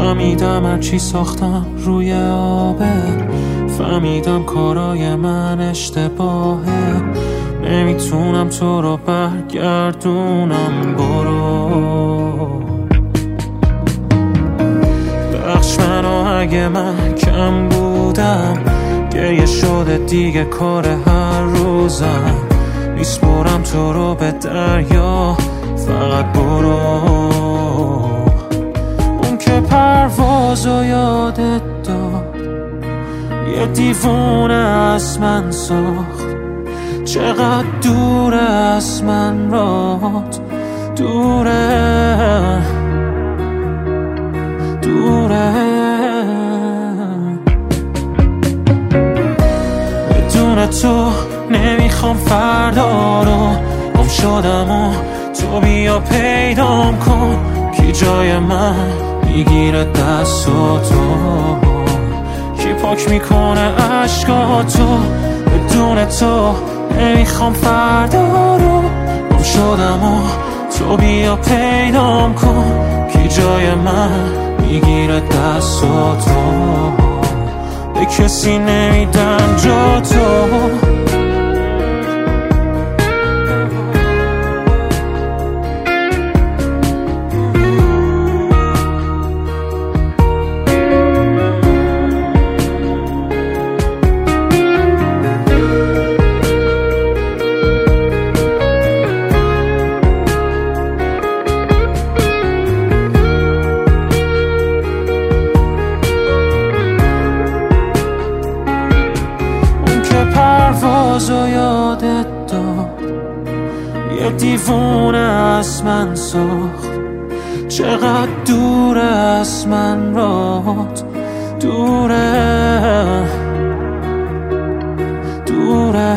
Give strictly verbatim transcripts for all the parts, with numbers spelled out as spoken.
فهمیدم هرچی ساختم روی آبه، فهمیدم کارای من اشتباهه، نمیتونم تو رو برگردونم. برو بخش منو اگه من کم بودم، گریه شده دیگه کار هر روزم نیست برم تو رو به دریا. فقط برو اون که پروازو یادت داد، یه دیوونه از من ساخت. چقدر دوره از من رات، دوره دوره. بدون تو نمیخوام فردا رو، گم شدم و تو بیا پیدام کن. کی جای من میگیره دست و تو، کی پاک میکنه عشقاتو. بدون تو نمیخوام فردا رو، گم شدم و تو بیا پیدام کن. کی جای من میگیره دست و تو، به کسی نمیدم جا تو. پروازو یادت داد، یه دیوونه از من ساخت. چقدر دوره از من رات، دوره دوره.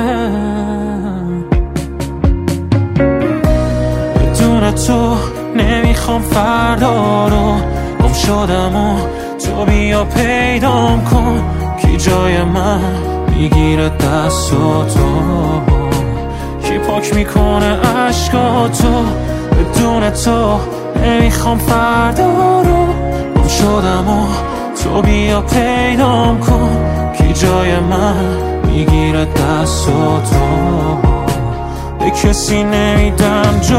بدون تو نمیخوام فردا رو، گم شدم و تو بیا پیدام کن. کی جای من میگیره دست و تو، کی پاک میکنه عشقاتو. بدون تو نمیخوام فردا رو، گم شدم و تو بیا پیدام کن. کی جای من میگیره دست و تو، به کسی نمیدم